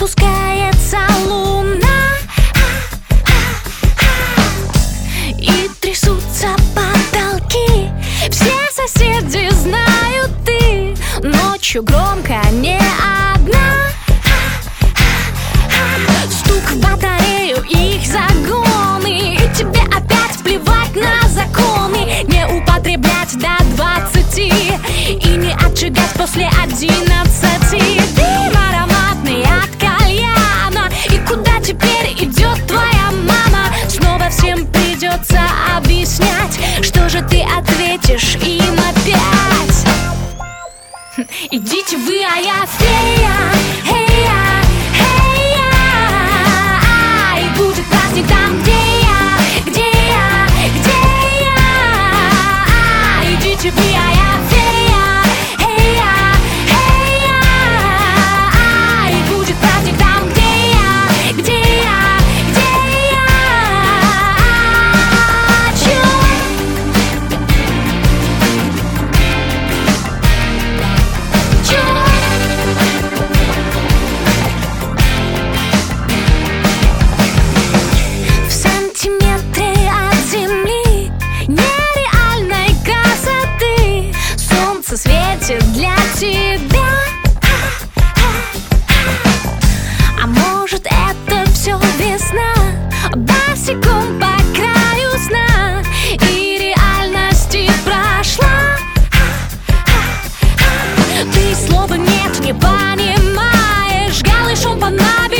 спускается луна, и трясутся потолки. Все соседи знают, ты ночью громко не одна. Стук в батарею, их загоны, и тебе опять плевать на законы. Не употреблять до 20 и не отжигать после 11. Дым ароматный от кальяна, и куда теперь идет твоя мама? Снова всем придется объяснять, что же ты ответишь им опять? Идите вы, а я фея, эй-я, эй-я. И будет праздник там, где я, где я, где я. Идите вы, а я фея, эй-я, эй-я. И будет праздник там, где я, где я, где я. В сантиметре от земли нереальной красоты солнце светит для тебя. А может, это все весна, босиком по краю сна, и реальности прошла. Ты слова нет, не понимаешь, голышом по набережной